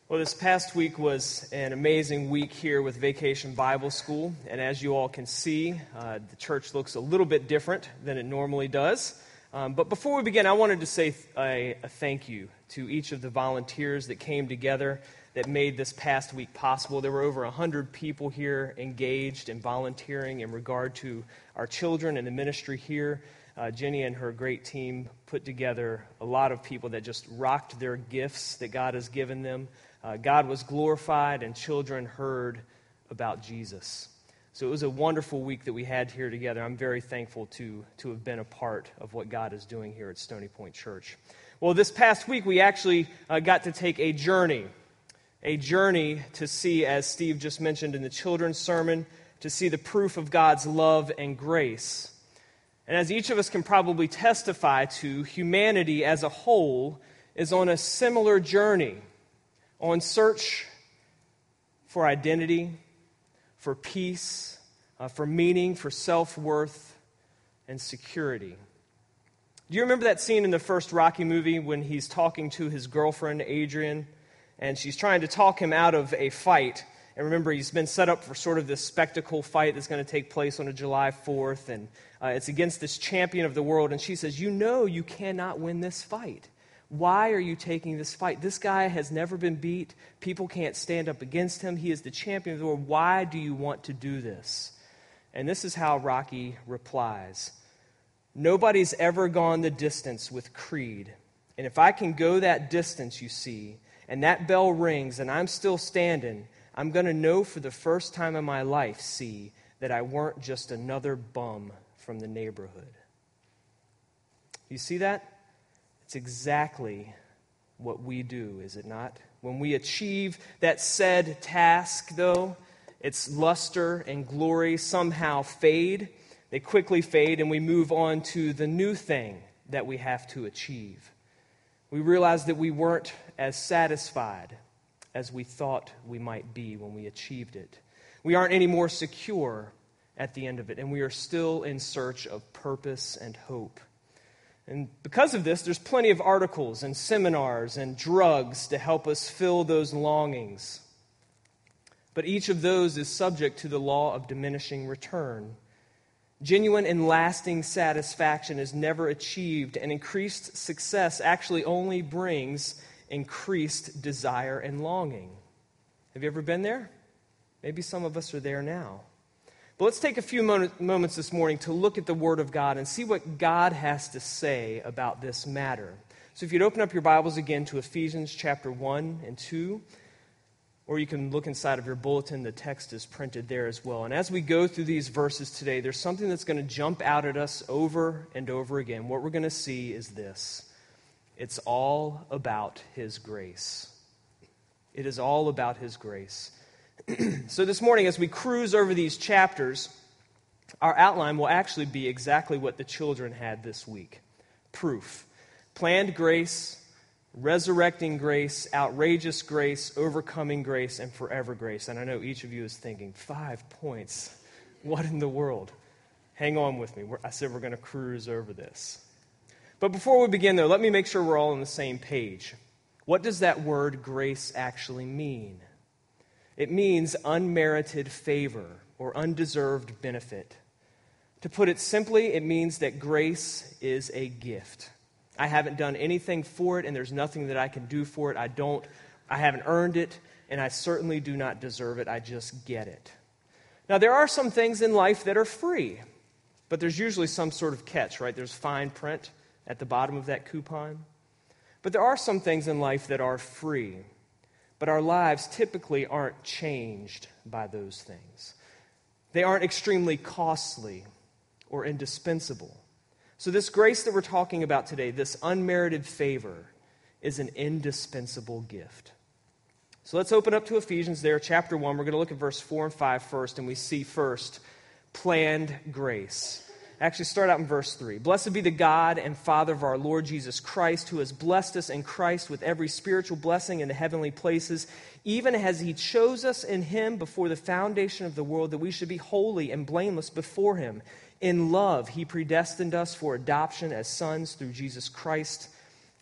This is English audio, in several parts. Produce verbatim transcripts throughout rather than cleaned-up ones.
Well, this past week was an amazing week here with Vacation Bible School, and as you all can see, uh, the church looks a little bit different than it normally does. Um, but before we begin, I wanted to say th- a, a thank you to each of the volunteers that came together that made this past week possible. There were over one hundred people here engaged in volunteering in regard to our children and the ministry here. Uh, Jenny and her great team put together a lot of people that just rocked their gifts that God has given them. Uh, God was glorified and children heard about Jesus. So it was a wonderful week that we had here together. I'm very thankful to, to have been a part of what God is doing here at Stony Point Church. Well, this past week we actually uh, got to take a journey, a journey to see, as Steve just mentioned in the children's sermon, to see the proof of God's love and grace. And as each of us can probably testify to, humanity as a whole is on a similar journey, on search for identity, for peace, uh, for meaning, for self-worth, and security. Do you remember that scene in the first Rocky movie when he's talking to his girlfriend, Adrian, and she's trying to talk him out of a fight? And remember, he's been set up for sort of this spectacle fight that's going to take place on a July fourth, and uh, it's against this champion of the world, and she says, "You know you cannot win this fight. Why are you taking this fight? This guy has never been beat. People can't stand up against him. He is the champion of the world. Why do you want to do this?" And this is how Rocky replies. "Nobody's ever gone the distance with Creed. And if I can go that distance, you see, and that bell rings and I'm still standing, I'm going to know for the first time in my life, see, that I weren't just another bum from the neighborhood." You see that? It's exactly what we do, is it not? When we achieve that said task, though, its luster and glory somehow fade. They quickly fade, and we move on to the new thing that we have to achieve. We realize that we weren't as satisfied as we thought we might be when we achieved it. We aren't any more secure at the end of it, and we are still in search of purpose and hope. And because of this, there's plenty of articles and seminars and drugs to help us fill those longings. But each of those is subject to the law of diminishing return. Genuine and lasting satisfaction is never achieved, and increased success actually only brings increased desire and longing. Have you ever been there? Maybe some of us are there now. But let's take a few moments this morning to look at the Word of God and see what God has to say about this matter. So if you'd open up your Bibles again to Ephesians chapter one and two, or you can look inside of your bulletin, the text is printed there as well. And as we go through these verses today, there's something that's going to jump out at us over and over again. What we're going to see is this: it's all about His grace. It is all about His grace. So this morning, as we cruise over these chapters, our outline will actually be exactly what the children had this week. Proof. Planned grace, resurrecting grace, outrageous grace, overcoming grace, and forever grace. And I know each of you is thinking, five points? What in the world? Hang on with me. We're, I said we're going to cruise over this. But before we begin, though, let me make sure we're all on the same page. What does that word grace actually mean? It means unmerited favor or undeserved benefit. To put it simply, it means that grace is a gift. I haven't done anything for it, and there's nothing that I can do for it. I don't, I haven't earned it, and I certainly do not deserve it. I just get it. Now, there are some things in life that are free, but there's usually some sort of catch, right? There's fine print at the bottom of that coupon. But there are some things in life that are free. But our lives typically aren't changed by those things. They aren't extremely costly or indispensable. So this grace that we're talking about today, this unmerited favor, is an indispensable gift. So let's open up to Ephesians there, chapter one. We're going to look at verse four and five first, and we see first planned grace. Actually, start out in verse three. "Blessed be the God and Father of our Lord Jesus Christ, who has blessed us in Christ with every spiritual blessing in the heavenly places, even as He chose us in Him before the foundation of the world, that we should be holy and blameless before Him. In love, He predestined us for adoption as sons through Jesus Christ,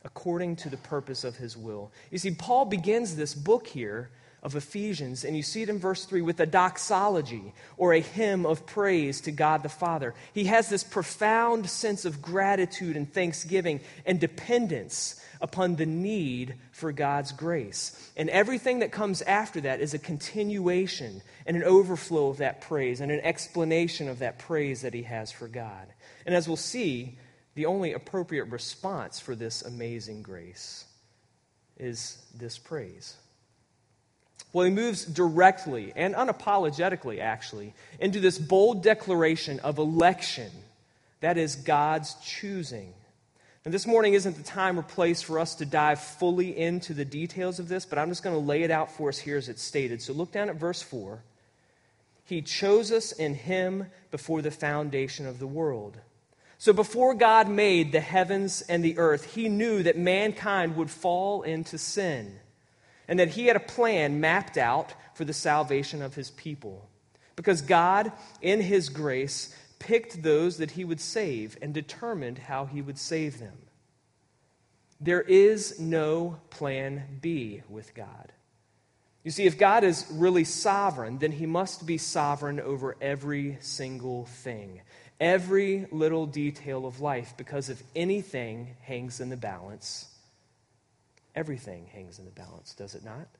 according to the purpose of his will. You see, Paul begins this book here of Ephesians, and you see it in verse three with a doxology, or a hymn of praise to God the Father. He has this profound sense of gratitude and thanksgiving and dependence upon the need for God's grace. And everything that comes after that is a continuation and an overflow of that praise and an explanation of that praise that he has for God. And as we'll see, the only appropriate response for this amazing grace is this praise. Well, he moves directly and unapologetically, actually, into this bold declaration of election. That is God's choosing. And this morning isn't the time or place for us to dive fully into the details of this, but I'm just going to lay it out for us here as it's stated. So look down at verse four. He chose us in him before the foundation of the world. So before God made the heavens and the earth, he knew that mankind would fall into sin, and that he had a plan mapped out for the salvation of his people. Because God, in his grace, picked those that he would save and determined how he would save them. There is no plan B with God. You see, if God is really sovereign, then he must be sovereign over every single thing, every little detail of life, because if anything hangs in the balance, everything hangs in the balance, does it not?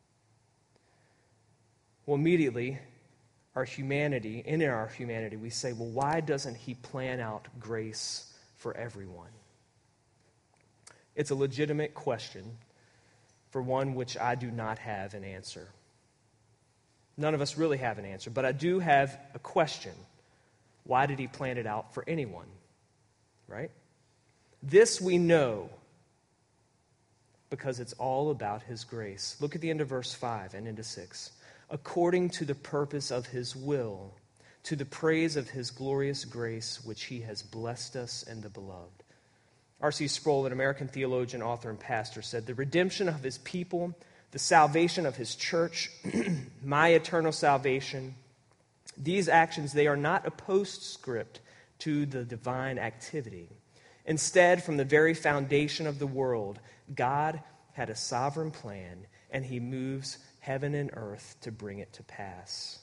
Well, immediately, our humanity, in our humanity, we say, well, why doesn't he plan out grace for everyone? It's a legitimate question, for one which I do not have an answer. None of us really have an answer, but I do have a question. Why did he plan it out for anyone? Right? This we know because it's all about his grace. Look at the end of verse five and into six. According to the purpose of his will, to the praise of his glorious grace, which he has blessed us in the beloved. R C Sproul, an American theologian, author, and pastor, said, the redemption of his people, the salvation of his church, my eternal salvation, these actions, they are not a postscript to the divine activity. Instead, from the very foundation of the world, God had a sovereign plan, and he moves heaven and earth to bring it to pass.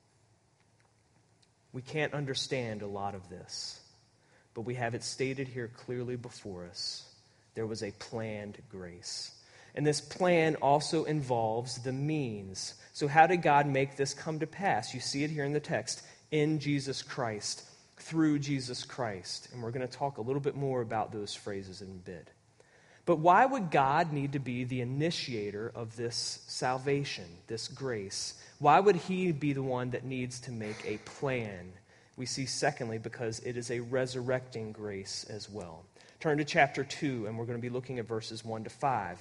We can't understand a lot of this, but we have it stated here clearly before us. There was a planned grace. And this plan also involves the means. So how did God make this come to pass? You see it here in the text. In Jesus Christ, through Jesus Christ. And we're going to talk a little bit more about those phrases in a bit. But why would God need to be the initiator of this salvation, this grace? Why would he be the one that needs to make a plan? We see, secondly, because it is a resurrecting grace as well. Turn to chapter two, and we're going to be looking at verses one to five.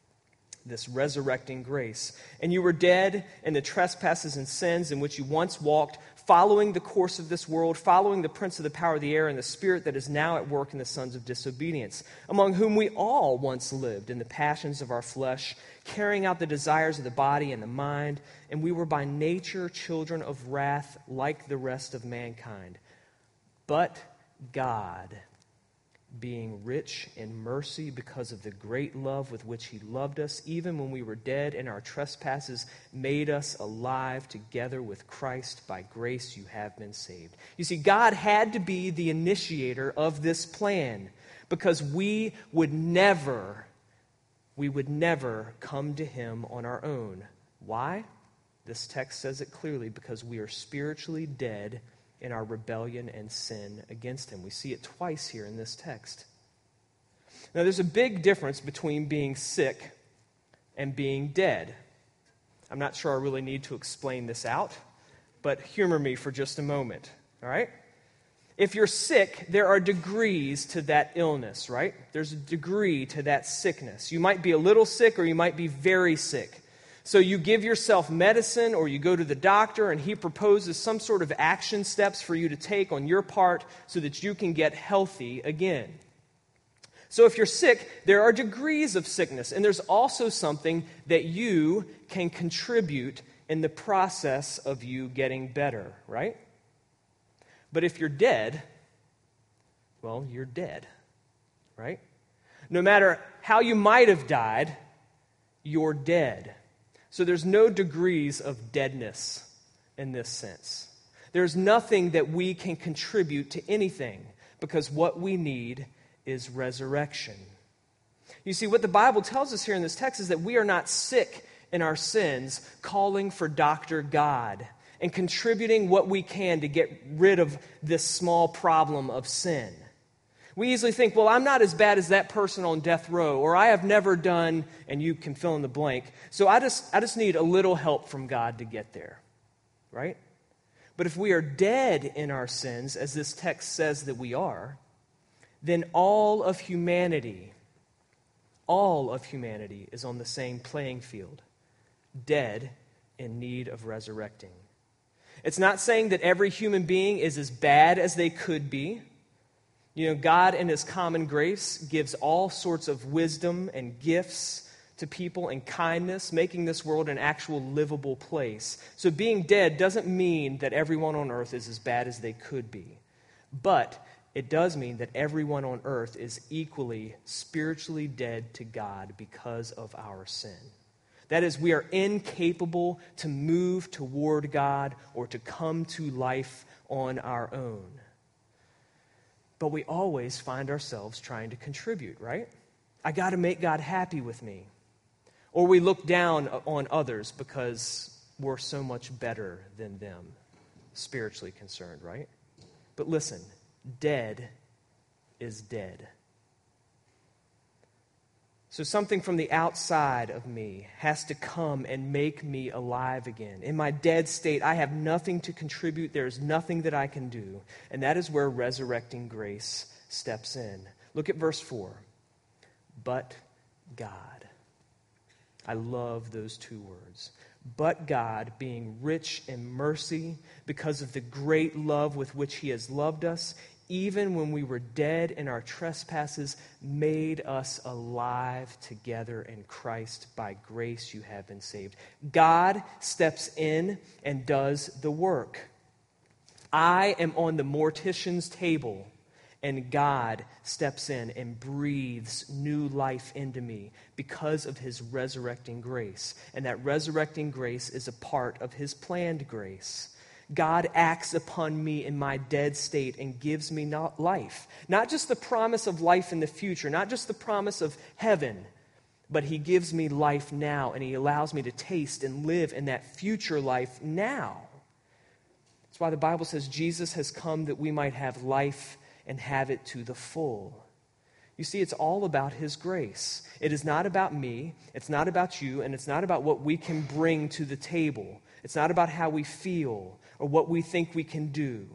This resurrecting grace. And you were dead in the trespasses and sins in which you once walked, following the course of this world, following the prince of the power of the air and the spirit that is now at work in the sons of disobedience, among whom we all once lived in the passions of our flesh, carrying out the desires of the body and the mind, and we were by nature children of wrath like the rest of mankind. But God, being rich in mercy because of the great love with which he loved us, even when we were dead in our trespasses, made us alive together with Christ. By grace you have been saved. You see, God had to be the initiator of this plan because we would never, we would never come to him on our own. Why? This text says it clearly, because we are spiritually dead in our rebellion and sin against him. We see it twice here in this text. Now, there's a big difference between being sick and being dead. I'm not sure I really need to explain this out, but humor me for just a moment, all right? If you're sick, there are degrees to that illness, right? There's a degree to that sickness. You might be a little sick or you might be very sick. So you give yourself medicine or you go to the doctor and he proposes some sort of action steps for you to take on your part so that you can get healthy again. So if you're sick, there are degrees of sickness, and there's also something that you can contribute in the process of you getting better, right? But if you're dead, well, you're dead, right? No matter how you might have died, you're dead. So there's no degrees of deadness in this sense. There's nothing that we can contribute to anything because what we need is resurrection. You see, what the Bible tells us here in this text is that we are not sick in our sins, calling for Doctor God and contributing what we can to get rid of this small problem of sin. We easily think, well, I'm not as bad as that person on death row, or I have never done, and you can fill in the blank, so I just, I just need a little help from God to get there, right? But if we are dead in our sins, as this text says that we are, then all of humanity, all of humanity is on the same playing field, dead in need of resurrecting. It's not saying that every human being is as bad as they could be. You know, God in His common grace gives all sorts of wisdom and gifts to people and kindness, making this world an actual livable place. So being dead doesn't mean that everyone on earth is as bad as they could be. But it does mean that everyone on earth is equally spiritually dead to God because of our sin. That is, we are incapable to move toward God or to come to life on our own. But we always find ourselves trying to contribute, right? I got to make God happy with me. Or we look down on others because we're so much better than them, spiritually concerned, right? But listen, dead is dead. So something from the outside of me has to come and make me alive again. In my dead state, I have nothing to contribute. There is nothing that I can do. And that is where resurrecting grace steps in. Look at verse four. But God. I love those two words. But God, being rich in mercy, because of the great love with which He has loved us, even when we were dead in our trespasses, made us alive together in Christ. By grace you have been saved. God steps in and does the work. I am on the mortician's table, and God steps in and breathes new life into me because of His resurrecting grace. And that resurrecting grace is a part of His planned grace. God acts upon me in my dead state and gives me not life. Not just the promise of life in the future, not just the promise of heaven, but He gives me life now, and He allows me to taste and live in that future life now. That's why the Bible says Jesus has come that we might have life and have it to the full. You see, it's all about His grace. It is not about me, it's not about you, and it's not about what we can bring to the table. It's not about how we feel or what we think we can do.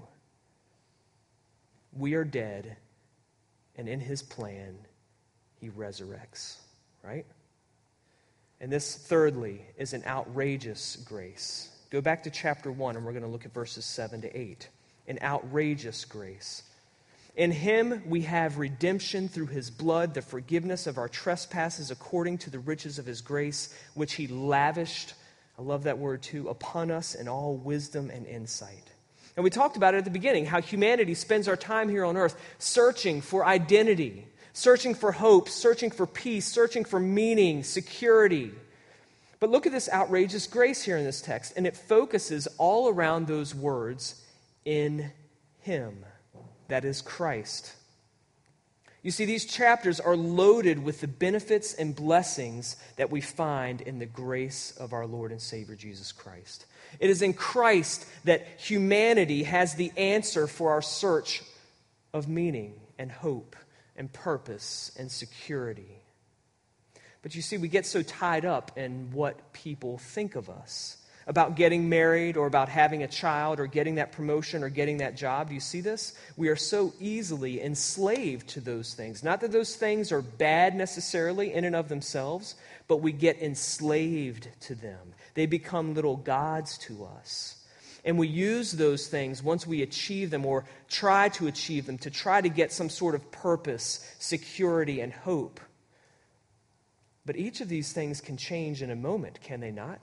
We are dead, and in His plan, He resurrects, right? And this, thirdly, is an outrageous grace. Go back to chapter one, and we're going to look at verses seven to eight. An outrageous grace. In Him we have redemption through His blood, the forgiveness of our trespasses according to the riches of His grace, which He lavished, I love that word too, upon us in all wisdom and insight. And we talked about it at the beginning, how humanity spends our time here on earth searching for identity, searching for hope, searching for peace, searching for meaning, security. But look at this outrageous grace here in this text, and it focuses all around those words, in Him. That is Christ. You see, these chapters are loaded with the benefits and blessings that we find in the grace of our Lord and Savior Jesus Christ. It is in Christ that humanity has the answer for our search of meaning and hope and purpose and security. But you see, we get so tied up in what people think of us, about getting married or about having a child or getting that promotion or getting that job. Do you see this? We are so easily enslaved to those things. Not that those things are bad necessarily in and of themselves, but we get enslaved to them. They become little gods to us. And we use those things once we achieve them or try to achieve them to try to get some sort of purpose, security, and hope. But each of these things can change in a moment, can they not?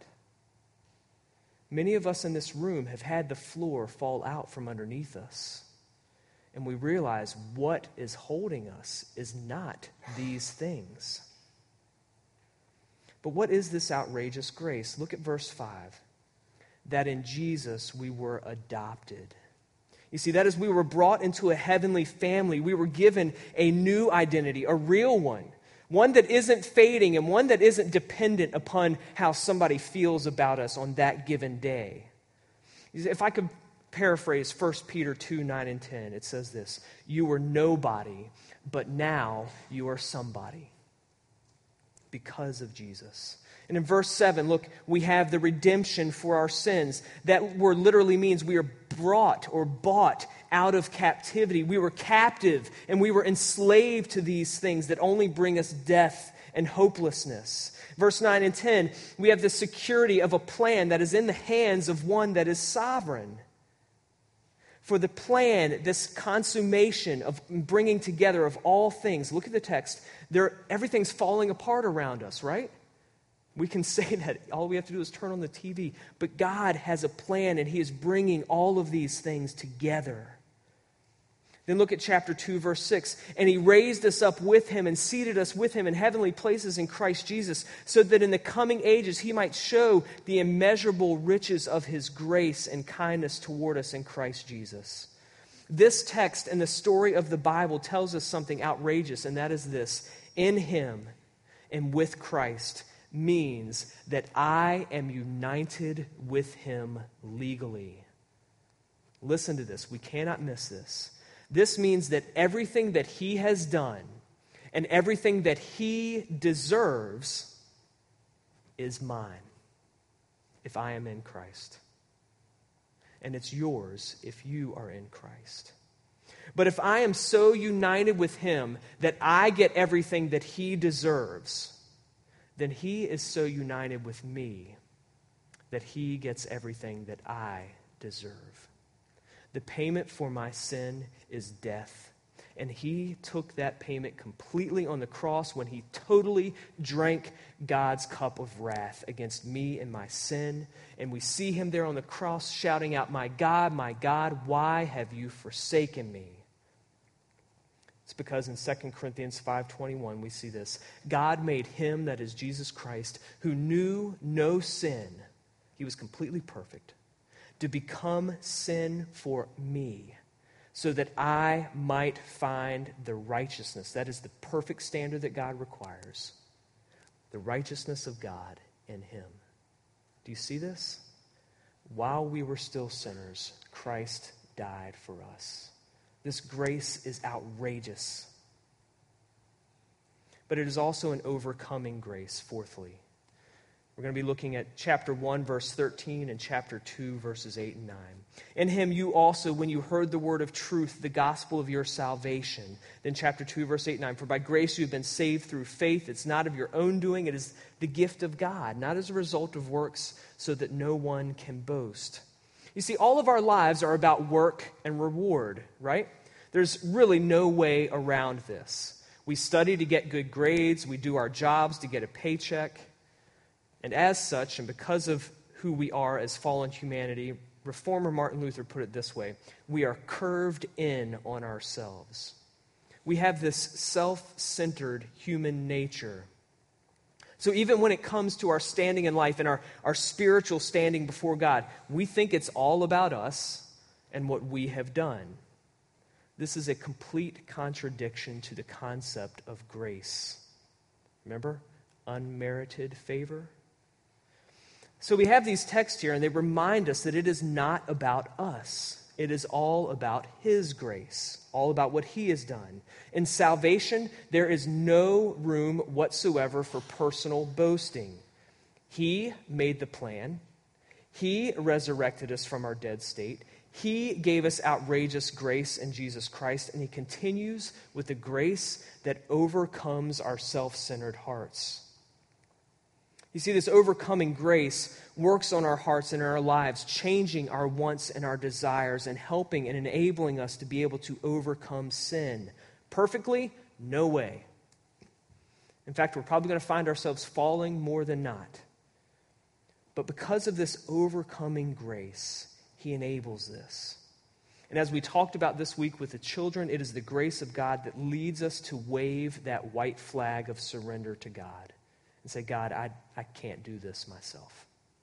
Many of us in this room have had the floor fall out from underneath us. and we realize what is holding us is not these things. But what is this outrageous grace? Look at verse five. That in Jesus we were adopted. You see, that is, we were brought into a heavenly family. We were given a new identity, a real one. One that isn't fading and one that isn't dependent upon how somebody feels about us on that given day. If I could paraphrase First Peter two, nine and ten, it says this: you were nobody, but now you are somebody because of Jesus. And in verse seven, look, we have the redemption for our sins. That word literally means we are brought or bought out of captivity. We were captive and we were enslaved to these things that only bring us death and hopelessness. Verse nine and ten, we have the security of a plan that is in the hands of one that is sovereign. For the plan, this consummation of bringing together of all things, look at the text, there, everything's falling apart around us, right? We can say that. All we have to do is turn on the T V. But God has a plan, and He is bringing all of these things together. Then look at chapter two, verse six. And He raised us up with Him and seated us with Him in heavenly places in Christ Jesus, so that in the coming ages He might show the immeasurable riches of His grace and kindness toward us in Christ Jesus. This text and the story of the Bible tells us something outrageous, and that is this: in Him and with Christ means that I am united with Him legally. Listen to this. We cannot miss this. This means that everything that He has done and everything that He deserves is mine if I am in Christ. And it's yours if you are in Christ. But if I am so united with Him that I get everything that He deserves, then He is so united with me that He gets everything that I deserve. The payment for my sin is death, and He took that payment completely on the cross when He totally drank God's cup of wrath against me and my sin. And we see Him there on the cross shouting out, "My God, my God, why have you forsaken me?" It's because in Second Corinthians five twenty-one we see this: God made Him, that is Jesus Christ, who knew no sin, He was completely perfect, to become sin for me, so that I might find the righteousness, that is the perfect standard that God requires, the righteousness of God in Him. Do you see this? While we were still sinners, Christ died for us. This grace is outrageous. But it is also an overcoming grace, fourthly. We're going to be looking at chapter one, verse thirteen, and chapter two, verses eight and nine. In Him you also, when you heard the word of truth, the gospel of your salvation. Then chapter two, verse eight and nine. For by grace you have been saved through faith. It's not of your own doing. It is the gift of God, not as a result of works, so that no one can boast. You see, all of our lives are about work and reward, right? There's really no way around this. We study to get good grades. We do our jobs to get a paycheck. And as such, and because of who we are as fallen humanity, Reformer Martin Luther put it this way: we are curved in on ourselves. We have this self-centered human nature. So even when it comes to our standing in life and our, our spiritual standing before God, we think it's all about us and what we have done. This is a complete contradiction to the concept of grace. Remember? Unmerited favor. So we have these texts here, and they remind us that it is not about us. It is all about His grace, all about what He has done. In salvation, there is no room whatsoever for personal boasting. He made the plan. He resurrected us from our dead state. He gave us outrageous grace in Jesus Christ, and He continues with the grace that overcomes our self-centered hearts. You see, this overcoming grace works on our hearts and in our lives, changing our wants and our desires and helping and enabling us to be able to overcome sin. Perfectly? No way. In fact, we're probably going to find ourselves falling more than not. But because of this overcoming grace, He enables this. And as we talked about this week with the children, it is the grace of God that leads us to wave that white flag of surrender to God and say, God, I, I can't do this myself.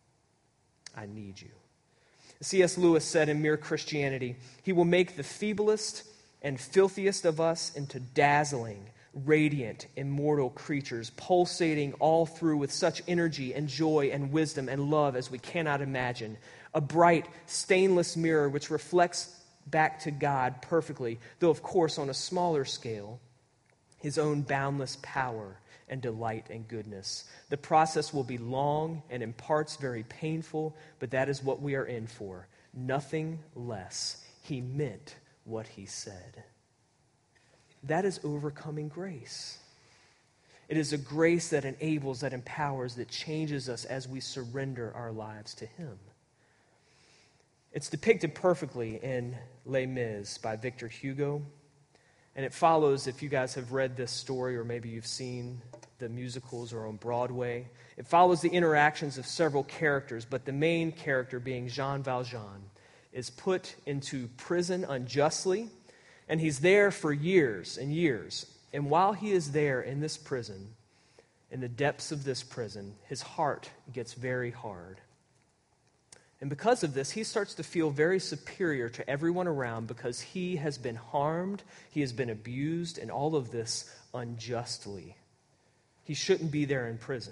I need you. C S Lewis said in Mere Christianity, he will make the feeblest and filthiest of us into dazzling, radiant, immortal creatures, pulsating all through with such energy and joy and wisdom and love as we cannot imagine. A bright, stainless mirror which reflects back to God perfectly, though of course on a smaller scale, his own boundless power and delight and goodness. The process will be long and in parts very painful, but that is what we are in for. Nothing less. He meant what he said. That is overcoming grace. It is a grace that enables, that empowers, that changes us as we surrender our lives to him. It's depicted perfectly in Les Mis by Victor Hugo. And it follows, if you guys have read this story or maybe you've seen the musicals or on Broadway, it follows the interactions of several characters, but the main character, being Jean Valjean, is put into prison unjustly, and he's there for years and years. And while he is there in this prison, in the depths of this prison, his heart gets very hard. And because of this, he starts to feel very superior to everyone around because he has been harmed, he has been abused, and all of this unjustly. He shouldn't be there in prison.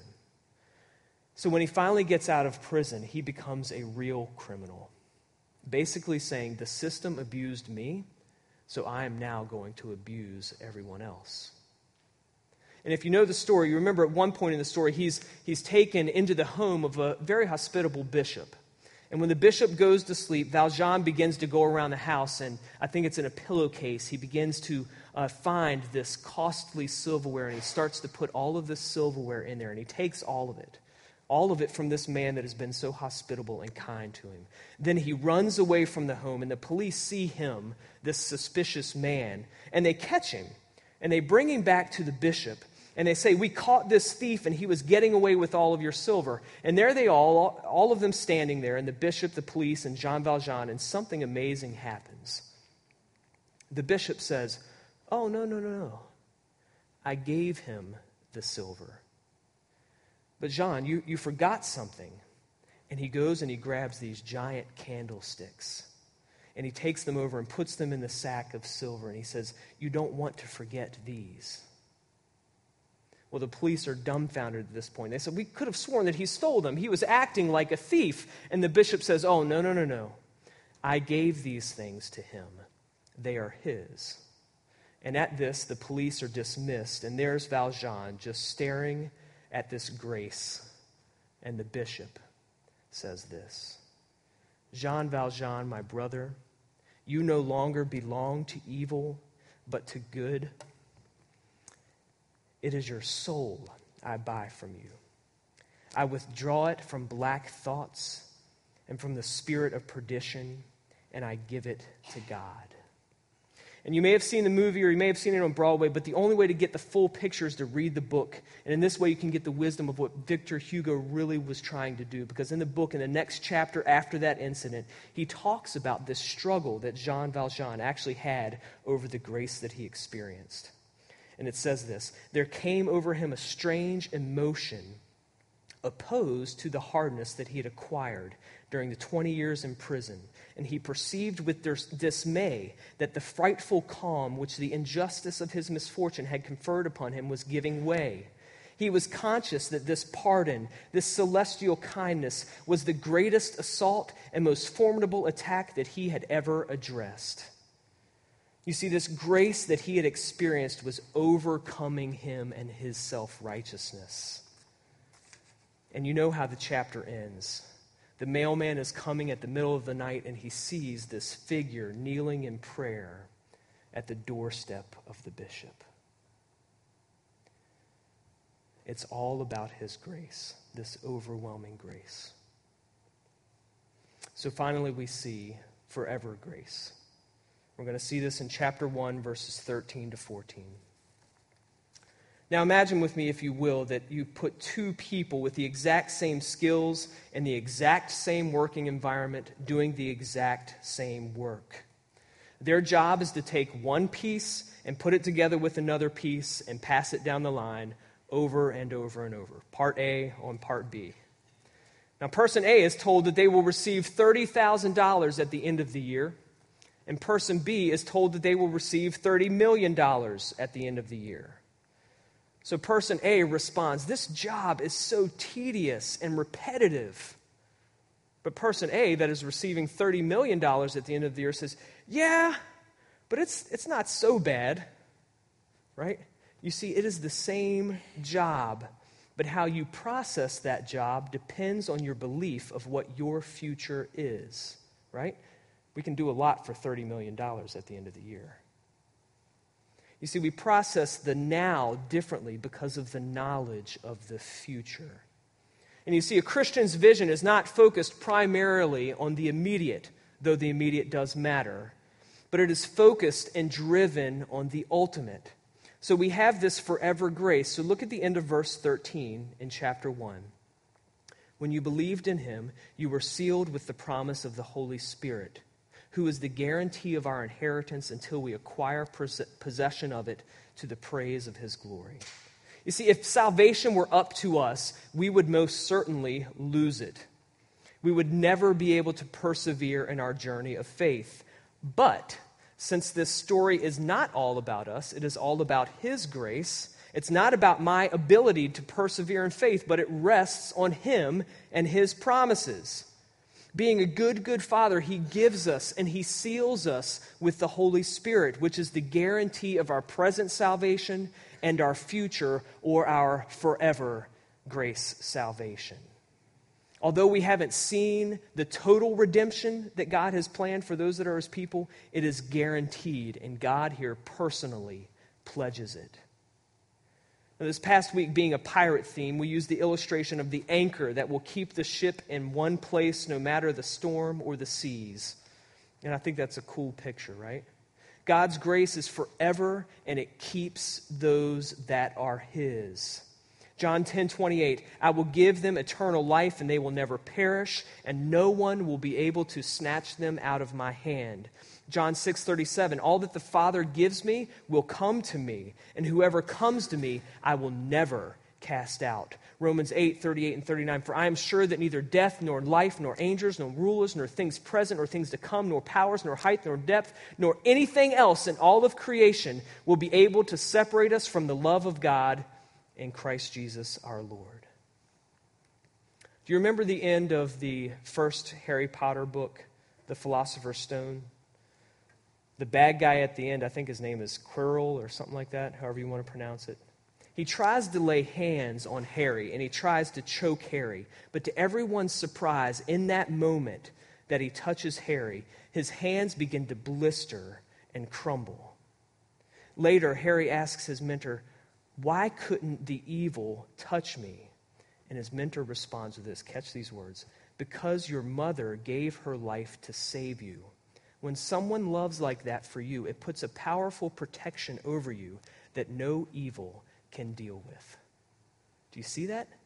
So when he finally gets out of prison, he becomes a real criminal. Basically saying, the system abused me, so I am now going to abuse everyone else. And if you know the story, you remember at one point in the story, he's, he's taken into the home of a very hospitable bishop. And when the bishop goes to sleep, Valjean begins to go around the house, and I think it's in a pillowcase. He begins to uh, find this costly silverware, and he starts to put all of this silverware in there, and he takes all of it, all of it from this man that has been so hospitable and kind to him. Then he runs away from the home, and the police see him, this suspicious man, and they catch him, and they bring him back to the bishop. And they say, we caught this thief and he was getting away with all of your silver. And there they all, all of them standing there, and the bishop, the police, and Jean Valjean, and something amazing happens. The bishop says, oh, no, no, no, no. I gave him the silver. But Jean, you, you forgot something. And he goes and he grabs these giant candlesticks. And he takes them over and puts them in the sack of silver. And he says, you don't want to forget these. Well, the police are dumbfounded at this point. They said, we could have sworn that he stole them. He was acting like a thief. And the bishop says, oh, no, no, no, no. I gave these things to him. They are his. And at this, the police are dismissed. And there's Valjean just staring at this grace. And the bishop says this, Jean Valjean, my brother, you no longer belong to evil, but to good. It is your soul I buy from you. I withdraw it from black thoughts and from the spirit of perdition, and I give it to God. And you may have seen the movie or you may have seen it on Broadway, but the only way to get the full picture is to read the book. And in this way, you can get the wisdom of what Victor Hugo really was trying to do. Because in the book, in the next chapter after that incident, he talks about this struggle that Jean Valjean actually had over the grace that he experienced. And it says this, there came over him a strange emotion opposed to the hardness that he had acquired during the twenty years in prison. And he perceived with dismay that the frightful calm which the injustice of his misfortune had conferred upon him was giving way. He was conscious that this pardon, this celestial kindness, was the greatest assault and most formidable attack that he had ever addressed. You see, this grace that he had experienced was overcoming him and his self-righteousness. And you know how the chapter ends. The mailman is coming at the middle of the night, and he sees this figure kneeling in prayer at the doorstep of the bishop. It's all about his grace, this overwhelming grace. So finally we see forever grace. We're going to see this in chapter one, verses thirteen to fourteen. Now imagine with me, if you will, that you put two people with the exact same skills and the exact same working environment doing the exact same work. Their job is to take one piece and put it together with another piece and pass it down the line over and over and over. Part A on part B. Now, person A is told that they will receive thirty thousand dollars at the end of the year, and person B is told that they will receive thirty million dollars at the end of the year. So person A responds, "This job is so tedious and repetitive." But person A, that is receiving thirty million dollars at the end of the year, says, "Yeah, but it's it's not so bad." Right? You see, it is the same job, but how you process that job depends on your belief of what your future is. Right? We can do a lot for thirty million dollars at the end of the year. You see, we process the now differently because of the knowledge of the future. And you see, a Christian's vision is not focused primarily on the immediate, though the immediate does matter, but it is focused and driven on the ultimate. So we have this forever grace. So look at the end of verse thirteen in chapter one. When you believed in him, you were sealed with the promise of the Holy Spirit, who is the guarantee of our inheritance until we acquire possession of it to the praise of his glory. You see, if salvation were up to us, we would most certainly lose it. We would never be able to persevere in our journey of faith. But since this story is not all about us, it is all about his grace. It's not about my ability to persevere in faith, but it rests on him and his promises. Being a good, good father, he gives us and he seals us with the Holy Spirit, which is the guarantee of our present salvation and our future or our forever grace salvation. Although we haven't seen the total redemption that God has planned for those that are his people, it is guaranteed, and God here personally pledges it. Now, this past week, being a pirate theme, we used the illustration of the anchor that will keep the ship in one place no matter the storm or the seas. And I think that's a cool picture, right? God's grace is forever, and it keeps those that are his. John ten twenty-eight, I will give them eternal life, and they will never perish, and no one will be able to snatch them out of my hand. John six thirty-seven, all that the Father gives me will come to me, and whoever comes to me, I will never cast out. Romans eight thirty-eight and thirty-nine, for I am sure that neither death, nor life, nor angels, nor rulers, nor things present, nor things to come, nor powers, nor height, nor depth, nor anything else in all of creation will be able to separate us from the love of God in Christ Jesus our Lord. Do you remember the end of the first Harry Potter book, The Philosopher's Stone? The bad guy at the end, I think his name is Quirrell or something like that, however you want to pronounce it. He tries to lay hands on Harry, and he tries to choke Harry. But to everyone's surprise, in that moment that he touches Harry, his hands begin to blister and crumble. Later, Harry asks his mentor, why couldn't the evil touch me? And his mentor responds with this, catch these words, because your mother gave her life to save you. When someone loves like that for you, it puts a powerful protection over you that no evil can deal with. Do you see that?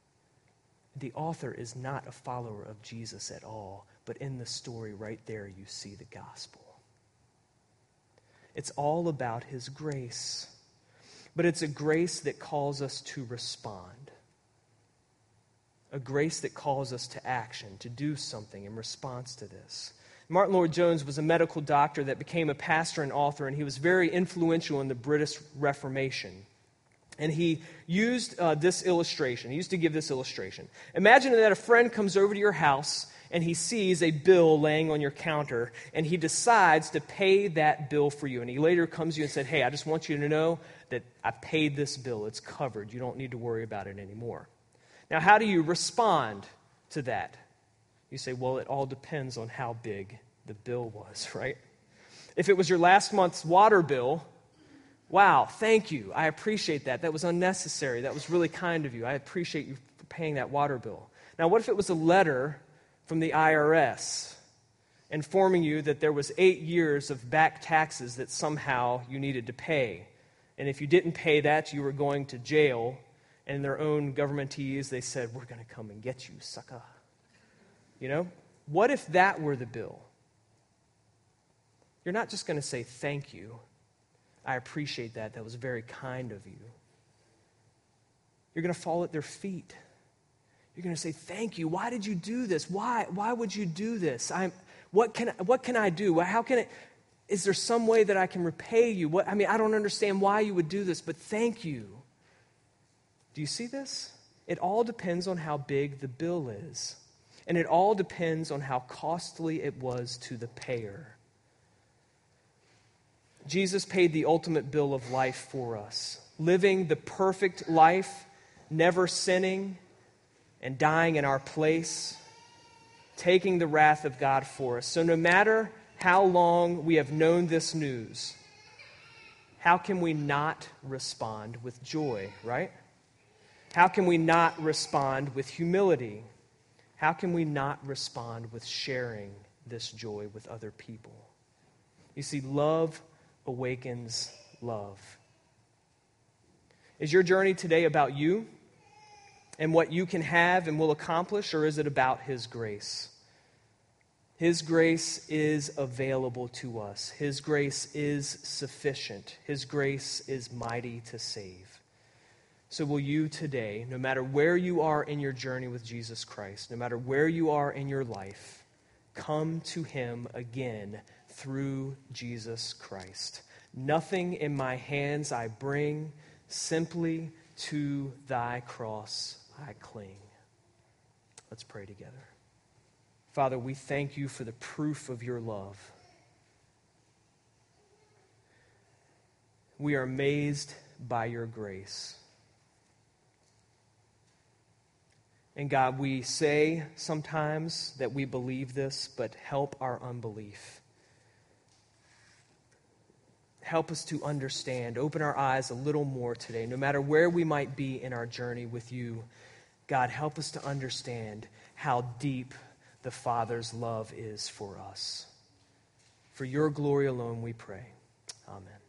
The author is not a follower of Jesus at all, but in the story right there you see the gospel. It's all about his grace, but it's a grace that calls us to respond. A grace that calls us to action, to do something in response to this. Martin Lloyd-Jones was a medical doctor that became a pastor and author, and he was very influential in the British Reformation. And he used uh, this illustration. He used to give this illustration. Imagine that a friend comes over to your house, and he sees a bill laying on your counter, and he decides to pay that bill for you. And he later comes to you and said, hey, I just want you to know that I paid this bill. It's covered. You don't need to worry about it anymore. Now, how do you respond to that? You say, well, it all depends on how big the bill was, right? If it was your last month's water bill, wow, thank you. I appreciate that. That was unnecessary. That was really kind of you. I appreciate you for paying that water bill. Now, what if it was a letter from the I R S informing you that there was eight years of back taxes that somehow you needed to pay? And if you didn't pay that, you were going to jail. And in their own governmentese, they said, we're going to come and get you, sucker. You know? What if that were the bill? you're not just going to say, thank you. I appreciate that. That was very kind of you. You're going to fall at their feet. You're going to say, thank you. Why did you do this? Why? Why would you do this? I'm, what can, what can I do? How can it, is there some way that I can repay you? What, I mean, I don't understand why you would do this, but thank you. Do you see this? It all depends on how big the bill is. And it all depends on how costly it was to the payer. Jesus paid the ultimate bill of life for us, living the perfect life, never sinning, and dying in our place, taking the wrath of God for us. So no matter how long we have known this news, how can we not respond with joy, right? How can we not respond with humility? How can we not respond with sharing this joy with other people? You see, love awakens love. Is your journey today about you and what you can have and will accomplish, or is it about His grace? His grace is available to us. His grace is sufficient. His grace is mighty to save. So will you today, no matter where you are in your journey with Jesus Christ, no matter where you are in your life, come to Him again through Jesus Christ. Nothing in my hands I bring, simply to thy cross I cling. Let's pray together. Father, we thank you for the proof of your love. We are amazed by your grace. And God, we say sometimes that we believe this, but help our unbelief. Help us to understand. Open our eyes a little more today. No matter where we might be in our journey with you, God, help us to understand how deep the Father's love is for us. For your glory alone we pray. Amen.